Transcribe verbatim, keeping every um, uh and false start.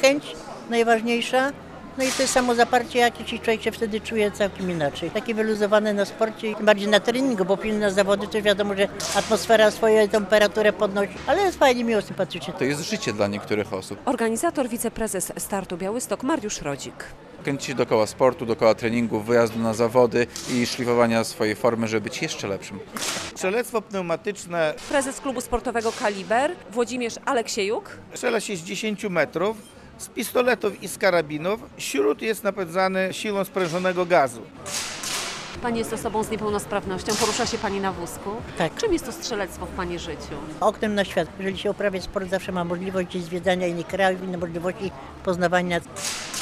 chęć najważniejsza. No i to jest samozaparcie jakieś i człowiek się wtedy czuje całkiem inaczej. Taki wyluzowany na sporcie i tym bardziej na treningu, bo pilne zawody to wiadomo, że atmosfera swoją temperaturę podnosi, ale jest fajnie, miło, sympatycznie. To jest życie dla niektórych osób. Organizator, wiceprezes Startu Białystok Mariusz Rodzik. Kręcić się dookoła sportu, dookoła treningu, wyjazdu na zawody i szlifowania swojej formy, żeby być jeszcze lepszym. Strzelectwo pneumatyczne Prezes klubu sportowego Kaliber Włodzimierz Aleksiejuk. strzela się z dziesięciu metrów, z pistoletów i z karabinów. Śród jest napędzany siłą sprężonego gazu. Pani jest osobą z niepełnosprawnością, porusza się Pani na wózku. Tak. Czym jest to strzelectwo w Pani życiu? Oknem na świat. Jeżeli się uprawia sport, zawsze ma możliwość gdzieś zwiedzania innych krajów, inne możliwości poznawania.